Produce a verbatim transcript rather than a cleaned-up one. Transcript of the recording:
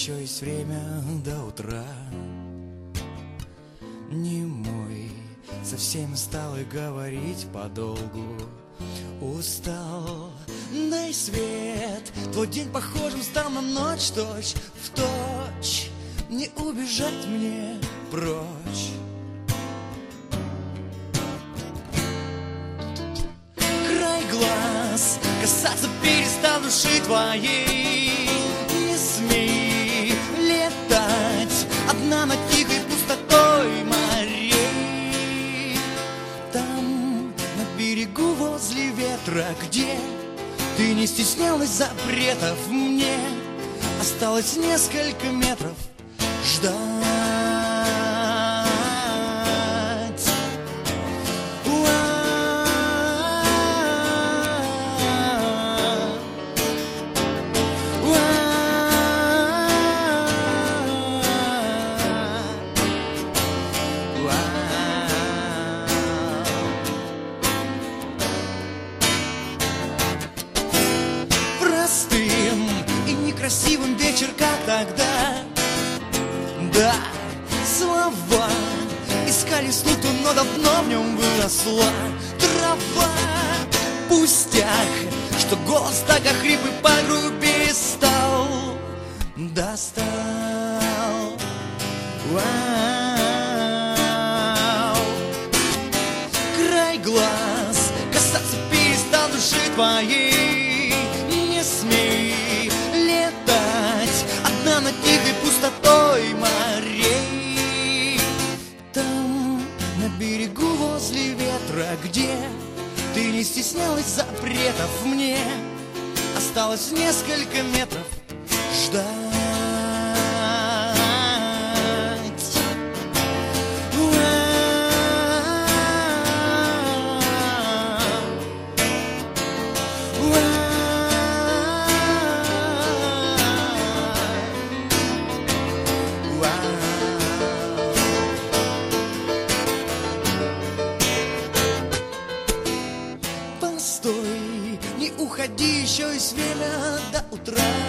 еще есть время до утра. Не мой, со всеми стал и говорить подолгу. Устал, дай свет, твой день похожим стал на ночь, точь в точь. Не убежать мне прочь. Край глаз касаться перестал души твоей. Не смей летать одна над тихой пустотой морей. Там, на берегу возле ветра, где ты не стеснялась запретов, мне осталось несколько метров ждать. Простым и некрасивым вечер, как тогда. Да, слова искали стуту, но давно в нем выросла трава. Пустяк, что голос так охрип и погрубее стал. Достал. Вау. Край глаз касаться перестал души твоей. Не смей летать одна над тихой пустотой морей. Там, на берегу возле ветра, где ты не стеснялась запретов, мне осталось несколько метров ждать. Постой, не уходи, еще есть время до утра.